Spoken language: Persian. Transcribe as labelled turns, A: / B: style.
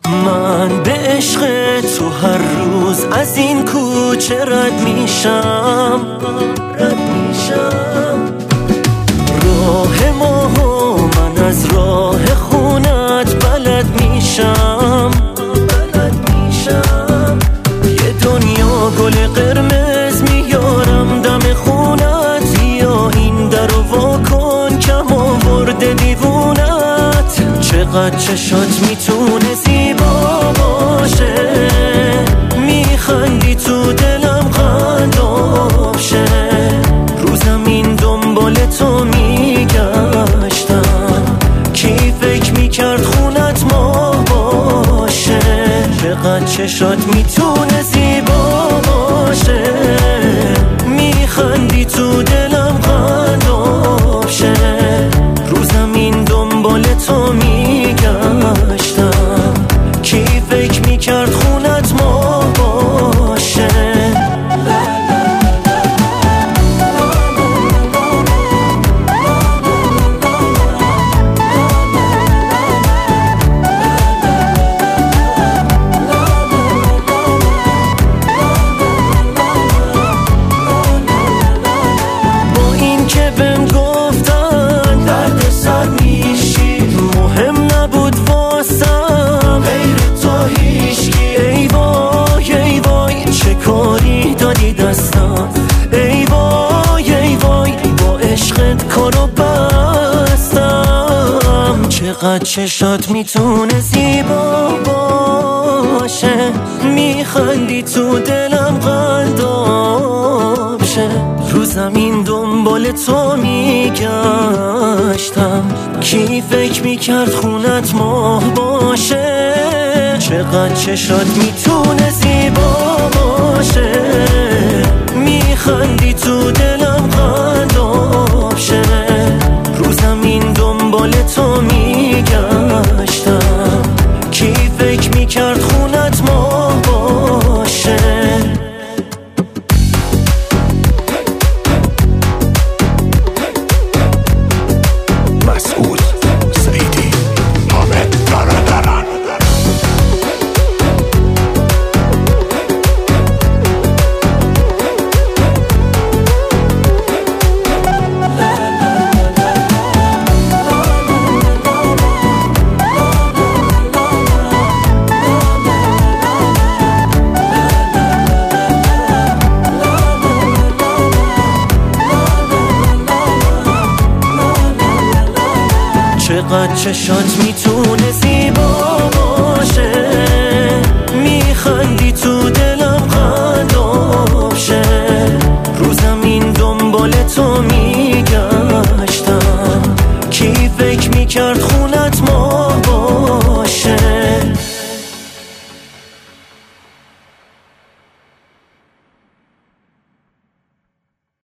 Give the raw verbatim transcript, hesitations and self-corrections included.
A: من به عشق تو هر روز از این کوچه رد میشم رد میشم راه ما و من از راه خونت بلد میشم بلد میشم یه دنیا گل قرمز میارم دم خونت یا این درو وا کن کم آورده دیوونت چقدر چشات میتونه زیبا باشه میخندی تو دلم قنداب شه رو زمین دنبال تو میگشتم کی فکر میکرد خونت ما باشه چقدر چشات میتونه زیبا باشه میخندی تو دلم قنداب شه رو زمین دنبال تو میگشتم کی فکر میکرد خونت ما باشه با این که بهم گفتن درد سر میشی مهم نبود واسم غیر تو هیچکی ای وای ای وای چه کاری دادی دستم ای وای ای وای با عشقت کارو بستم چقدر چشات میتونه زیبا باشه میخندی تو دلم قنداب شه رو زمین دنبال تو میگشتم کی فکر میکرد خونت ماه باشه چقدر چشات میتونه زیبا باشه میخندی تو دلم قنداب شه رو زمین دنبال تو میگشتم کی فکر میکرد خونت ماه باشه
B: مسعود سعیدی حامد برادران
A: چقدر چشات میتونه زیبا باشه میخندی تو دلم قنداب شه رو زمین دنبال تو میگشتم کی فکر میکرد